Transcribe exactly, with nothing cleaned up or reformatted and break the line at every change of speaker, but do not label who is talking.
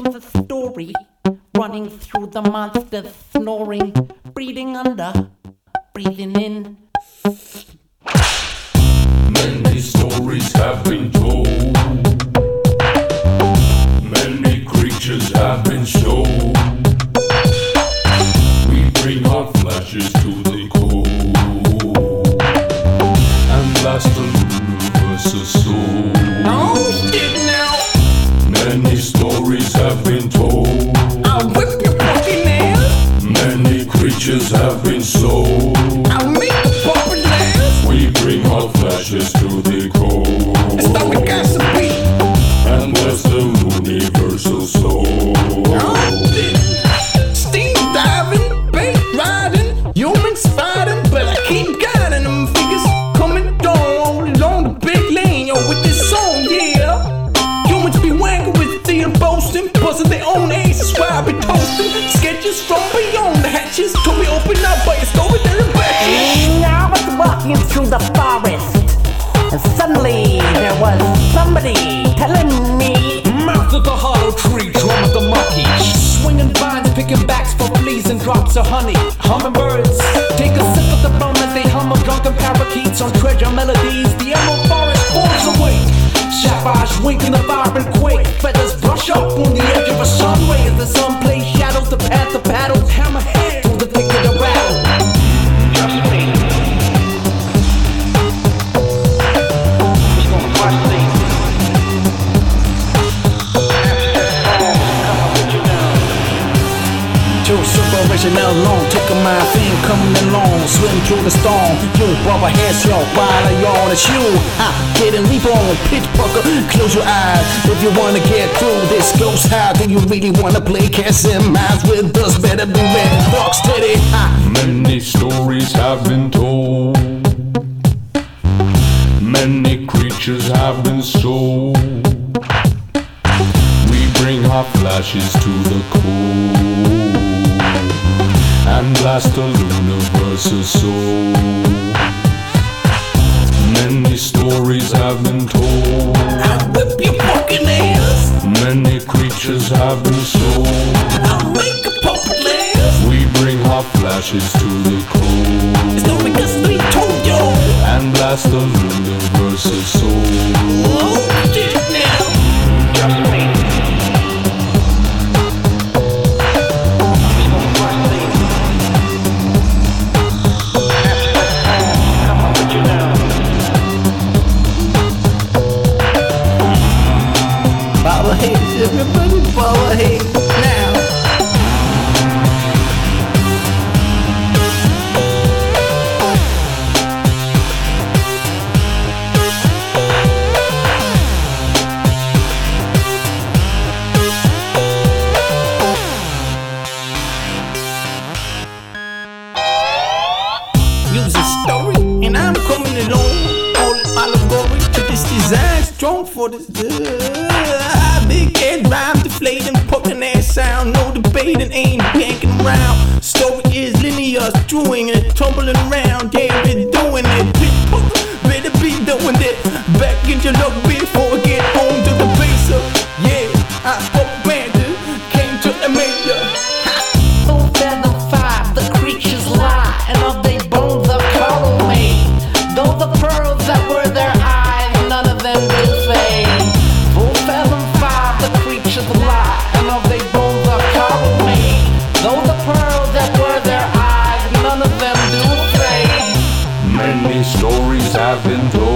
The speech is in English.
to the story. Running through the monsters, snoring, breathing under, breathing in.
Many stories have been told. Many creatures have been shown. We bring our flashes to the cold and blast the universe's soul.
Oh shit now!
Many stories have been told.
I'll whip your fucking ass.
Many creatures have been sold.
I'll make the puppet dance.
We bring our flashes to the cold
Stomach gas a beat.
and bless the universal soul.
Oh shit! Steam diving, bait riding, humans fighting, but I keep guiding them figures coming down along the big lane, yo, with this song, yeah. Humans be wanking with the boasting, buzzing their own aces while I be toasting. Sketches from beyond the hatches to be opened up by a storytelling batches. I was walking through the forest, and suddenly there was somebody telling me,
Mouth of the hollow tree, drum of the monkey. Swinging vines, picking backs for fleas and drops of honey. Hummingbirds, take a sip of the bone as they hum of drunken parakeets on treasure melodies. The emerald forest falls away. Sapphires wink in the vibrant quake. Feathers brush up on the edge of a sun ray as the sun plays shadows. The path of paddles, hammerhead through the thick of the battle. Just me. He's gonna watch these. True separation alone, taking my thing coming along, swim through the storm. You bump heads, yo, while I yawn at you. I get and leap on, pitch pucker, close your eyes. If you wanna get through this close, how do you really wanna play cats and mice with us? Better be ready, rock steady.
Many stories have been told. Many creatures have been sold. We bring our flashes to the cold and blast the universe's soul. Many stories have been told.
I'll whip your fucking ass.
Many creatures have been sold.
I'll make a puppet dance.
We bring our flashes to the cold
It's not because we told you.
and blast the universe's soul.
Oh shit now.
Just me.
Power heads, everybody power heads now. Use a story, and I'm coming along. All allegory to this design, strong for this. Uh, big head rhyme, deflating, poking ass sound. No debating, ain't yanking around. Story is linear, strewing it, tumbling around. Yeah, we're doing it. Better be doing it. Back in your luck before we get home to the base of. Yeah, I hope Bandit came to the major.
Full feather five, the creatures lie, and of they bones are coral made. Though the pearls that were their eyes, none of them do fade. Full feather five, the creatures lie, and of they bones are coral made. Though the pearls that were their eyes, none of them do fade.
Many stories have been told.